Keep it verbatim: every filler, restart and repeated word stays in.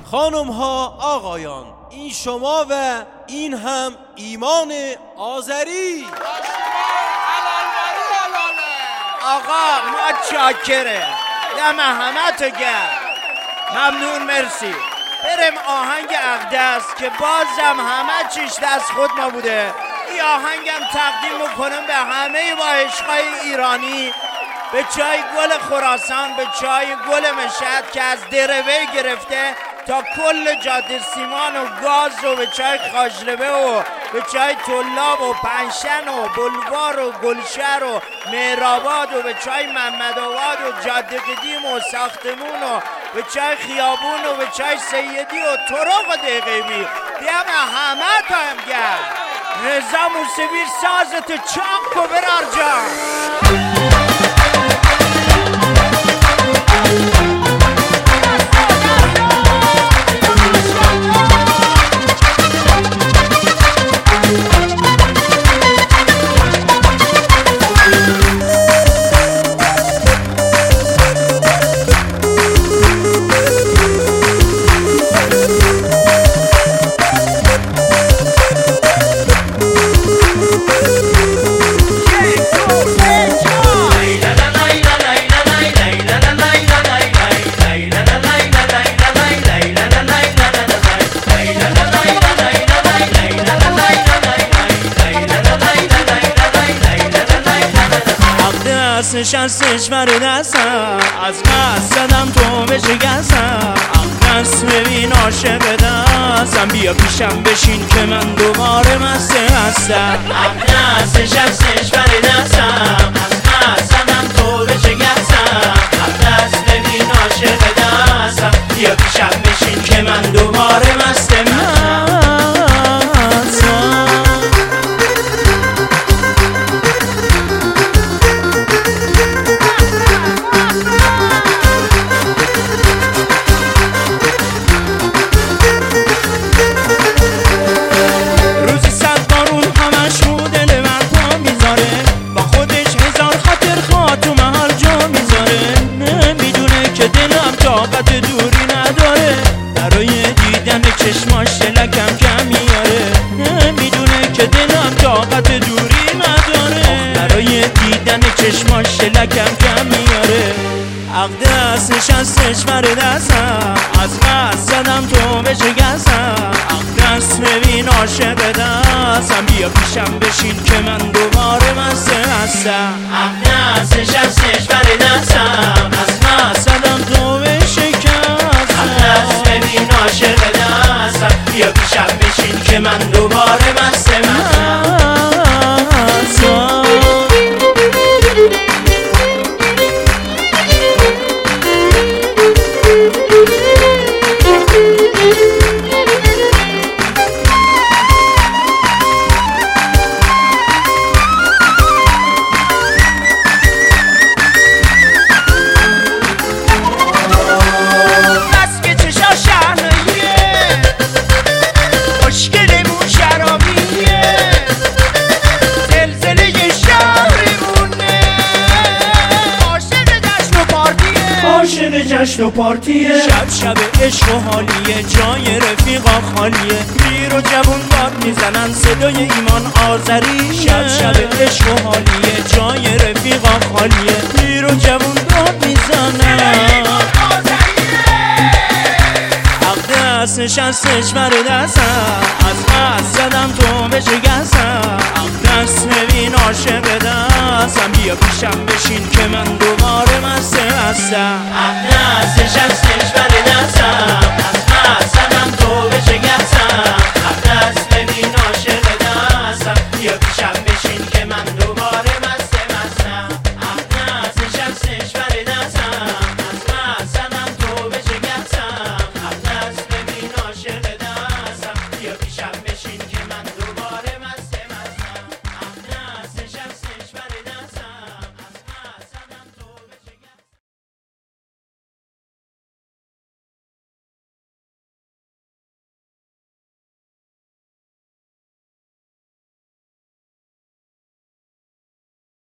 خانم ها آقایان، این شما و این هم ایمان آذری. آقا ما چاکره، دم همه تو گرد، ممنون، مرسی. بریم آهنگ اقدس که بازم همه چیش دست خود ما بوده. این آهنگم تقدیم میکنم به همه با عشقای ایرانی، به چای گل خراسان، به چای گل مشهد که از دروی گرفته تا کل جاده سیمان و گاز و به چای خاجلبه و به چای طلاب و پنشن و بلوار و گلشهر و مهرآباد و به چای محمدآباد و جاده قدیم و ساختمون و به چای خیابون و به چای سیدی و طرق و دقیقی. دم همه تا هم گرد. رضا موسوی سازت چاق و برار جان. نشستش بر دستم، از قصد زدم تو بشکستم. اقدس ببین عاشق دستم، بیا پیشم بشین که من دوباره مست هستم. اقدس نشستش بر دستم، از قصد زدم تو بشکستم. اقدس ببین عاشق دستم، بیا پیشم بشین که من دوباره مست هستم. دوری نداره، برای دیدن چشماش دلکم کم میاره. نمیدونه که دلم طاقت دوری نداره، برای دیدن چشماش دلکم کم میاره. اقدس نشستش بر دستم، از قصد زدم تو بشکستم. اقدس ببین عاشق دستم، بیا پیشم بشین که من دوباره مست هستم. اقدس نشستش بر دستم، از قصد زدم تو بشکستم. اقدس ببین عاشق دستم، بیا پیشم بشین که من دوباره مست هستم. جشن و پارتیه، شب شب عشق و حالیه، جای رفیقا خالیه. پیر و جوون باد میزنن صدای ایمان آذری. شب شب عشق و حالیه، جای رفیقا خالیه. پیر و جوون باد میزنن. اقدس نشستش بر دستم، از قصد زدم تو بشکستم. اقدس ببین عاشق دستم، بیا پیشم بشین که من دوباره مست هستم. اقدس نشستش بر